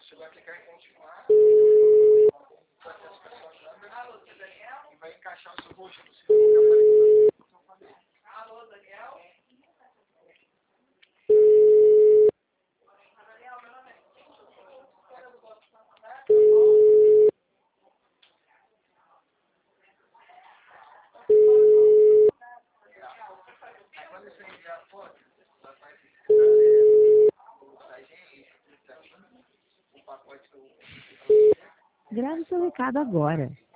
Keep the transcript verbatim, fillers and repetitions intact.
Você vai clicar em continuar, vai ter as pessoas e vai encaixar o seu rosto no seu aparelho. Alô, Daniel? Aí quando você enviar a foto, vai aparecer o pacote do... Grave seu recado agora.